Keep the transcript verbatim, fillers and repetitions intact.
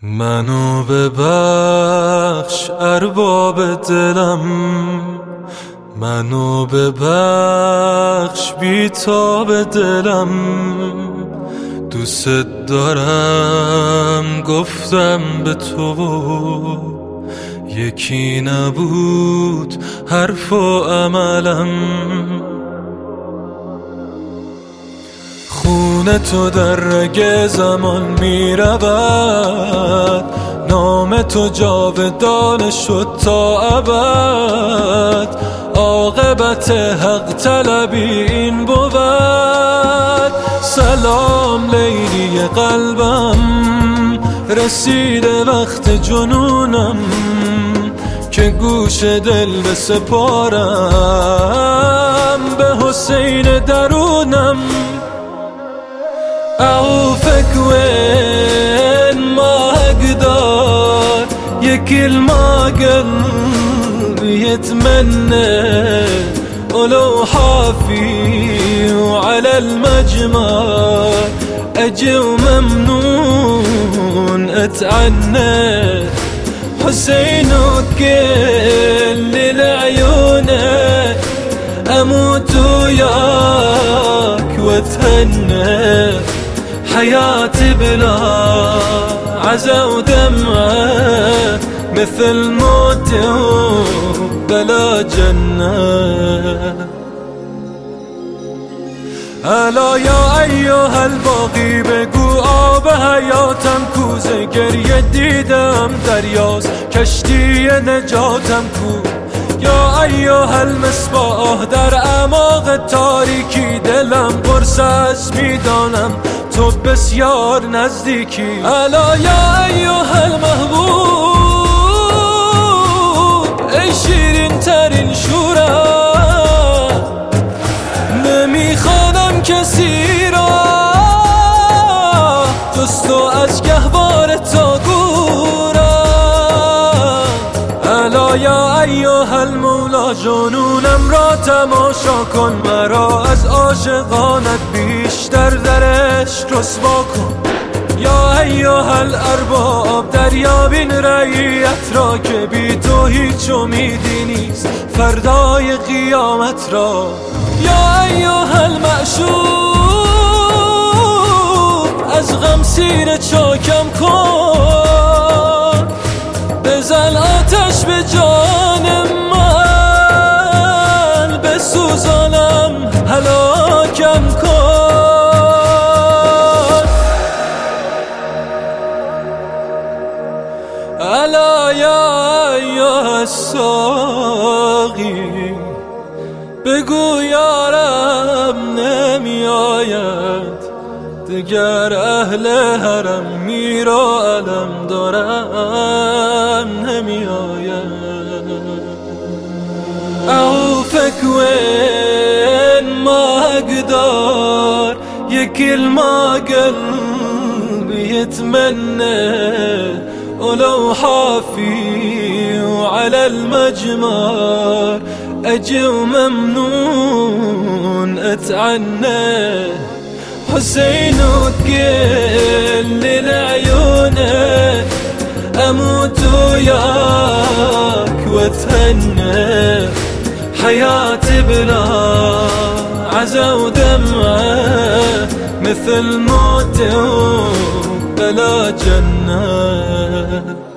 منو ببخش ارباب دلم، منو ببخش بیتاب دلم. دوست دارم گفتم به تو، یکی نبود حرف و عملم. خون تو در رگ زمان می رود، نام تو جاودان شد تا ابد. عاقبت حق طلبی این بود. سلام لیلی قلبم، رسیده وقت جنونم که گوش دل بسپارم به حسین درونم. أعوفك وين ما أقدر، يا كل ما قلبي يتمنى، ولو حافي وعلى المجمر أجي وممنون أتعنى. حسين وكل لعيونك أموت وياك واتهنى. حياتي بلا عزا ودمعة، مثل موت بلا جنة. الا یا ایها الباقی، بگو آب حیاتم کوزه گریه دیدم دریاست، کشتی نجاتم کو. یا ایها المصباح، در اعماق تاریکی دلم قرص از میدانم تو بسیار نزدیکی. الا یا ایها المحبوب، ای شیرین ترین شورم، نمیخوانم کسی را جز تو از گهواره تا گورم. الا یا ایها المولا، جنونم را تماشا کن، مرا از عاشقانت بیشتر درش رسوا کن. یا ایها الارباب، دریابین رعیت را که بی تو هیچ امیدی نیست فردای قیامت را. یا ایها المعشوق، از غم سینه چاکم کن، بزن آتش به جان من، بسوزانم هلاکم کن. الا یا ایها الساقی، بگو یارم نمی آید دیگر، اهل حرم میرا علم دارم نمی آید. أعوفك وين ما أقدر، يا كل ما قلبي يتمنى، ولو حافي وعلى المجمر أجي وممنون أتعنى. حسين وكل لعيونك أموت وياك واتهنى. حياتي بلا عزا ودمعة، مثل موت بلا جنة.